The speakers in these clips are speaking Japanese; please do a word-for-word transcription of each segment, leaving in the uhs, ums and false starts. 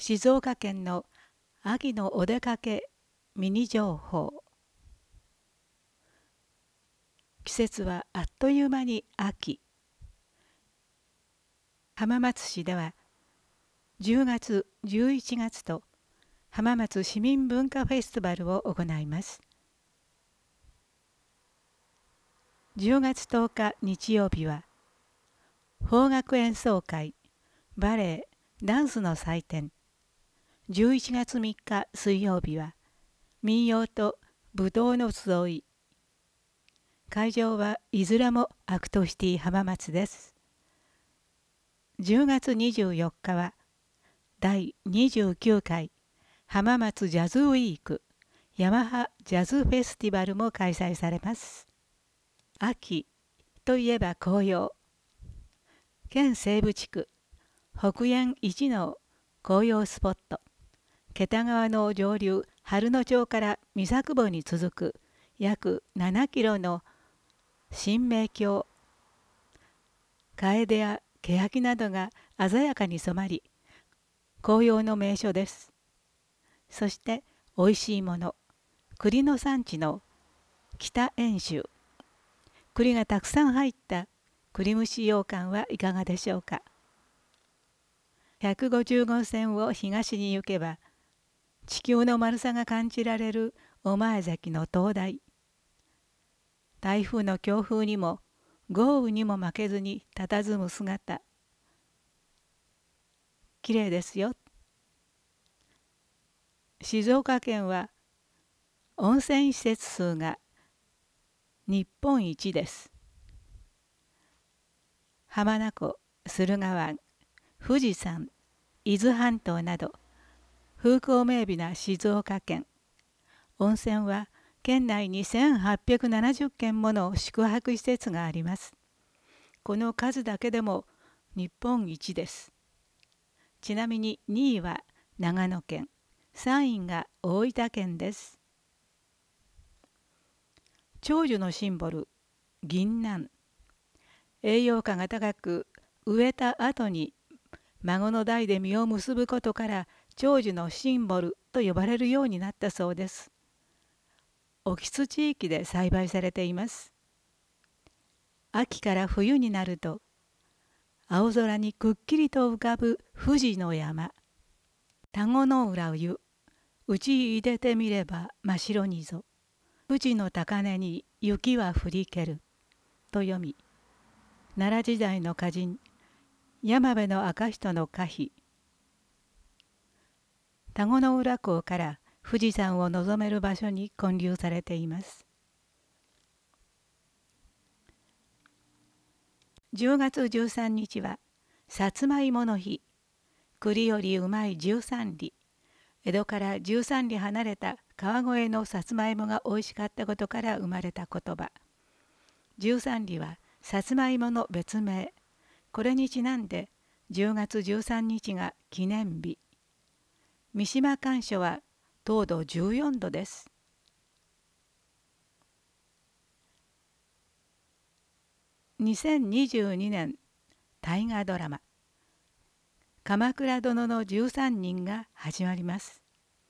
静岡県の秋のお出かけミニ情報。季節はあっという間に秋。浜松市ではじゅうがつ、じゅういちがつと浜松市民文化フェスティバルを行います。じゅうがつとおか日曜日は邦楽演奏会、バレエ、ダンスの祭典。じゅういちがつみっか水曜日は民謡と舞踏の集い。会場はいずれもアクトシティ浜松です。じゅうがつにじゅうよっかはだいにじゅうきゅうかい浜松ジャズウィークヤマハジャズフェスティバルも開催されます。秋といえば紅葉。県西部地区北縁一の紅葉スポット、桁川の上流春野町から三作保に続く約ななキロの新名橋、楓や欅などが鮮やかに染まり、紅葉の名所です。そしておいしいもの、栗の産地の北遠州、栗がたくさん入った栗蒸し羊羹はいかがでしょうか。ひゃくごじゅうごうせんを東に行けば、地球の丸さが感じられる御前崎の灯台。台風の強風にも豪雨にも負けずに佇む姿。きれいですよ。静岡県は温泉施設数が日本一です。浜名湖、駿河湾、富士山、伊豆半島など風光明媚な静岡県。温泉は県内にせんはっぴゃくななじゅっけんもの宿泊施設があります。この数だけでも日本一です。ちなみににいは長野県、さんいが大分県です。長寿のシンボル、銀杏。栄養価が高く、植えた後に孫の代で実を結ぶことから長寿のシンボルと呼ばれるようになったそうです。オキツ地域で栽培されています。秋から冬になると、青空にくっきりと浮かぶ富士の山。田子の浦湯、うちいでてみれば真っ白にぞ。富士の高根に雪は降りける。と読み、奈良時代の歌人、山部の赤人の歌碑。田子の浦港から富士山を望める場所に建立されています。じゅうがつじゅうさんにちはさつまいもの日。栗よりうまいじゅうさんり。江戸からじゅうさんり離れた川越のさつまいもが美味しかったことから生まれた言葉。じゅうさんりはさつまいもの別名。これにちなんでじゅうがつじゅうさんにちが記念日。三島甘暑は糖度じゅうよんどです。にせんにじゅうにねん大河ドラマ「鎌倉殿のじゅうさんにん」が始まります。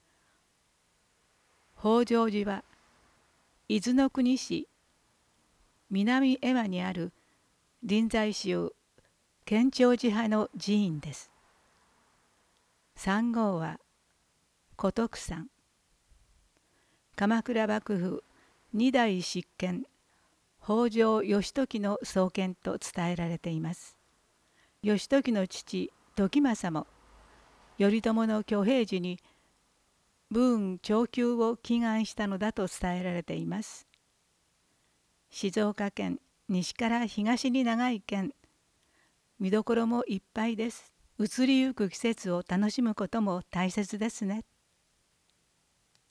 北条寺は伊豆の国市南江和にある臨済宗建長寺派の寺院です。三号は古徳山。鎌倉幕府二代執権北条義時の創建と伝えられています。義時の父時政も頼朝の挙兵時に武運長久を祈願したのだと伝えられています。静岡県西から東に長い県、見どころもいっぱいです。移りゆく季節を楽しむことも大切ですね。